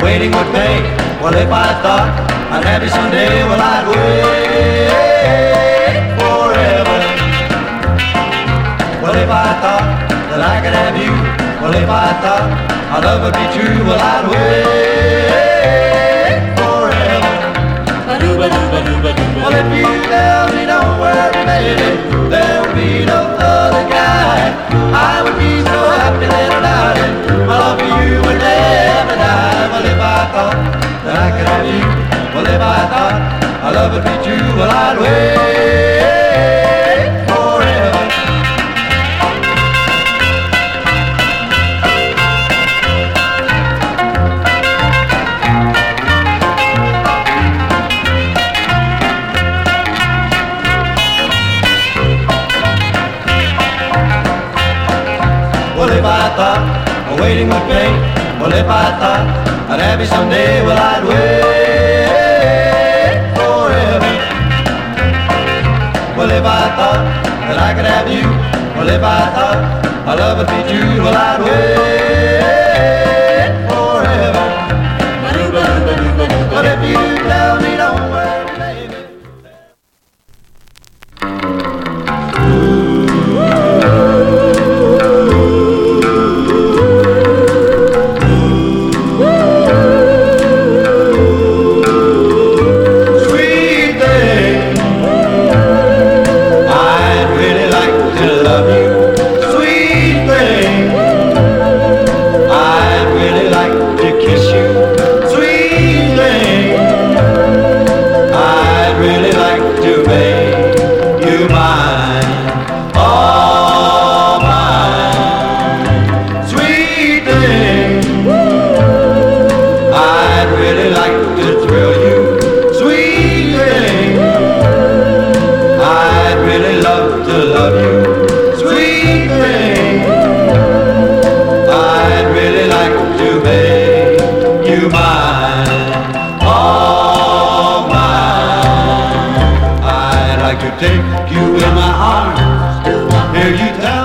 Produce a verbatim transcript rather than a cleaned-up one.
waiting would pay. Well, if I thought I'd have you someday, well, I'd wait forever. Well, if I thought that I could have you, well, if I thought our love would be true, well, I'd wait forever. Well, if you tell me don't worry, baby, there'll be no other guy. I would be so happy that darling, my love for you would never die. Well, if I thought that I could have you, well, if I thought our love would be true, well, I'd wait forever. Well, if I thought waiting would pay, well, if I thought I'd have you someday, well, I'd wait forever. Well, if I thought that I could have you, well, if I thought our love would be true, well, I'd wait forever. But if you tell me don't worry, baby. Take you in my arms, hear you tell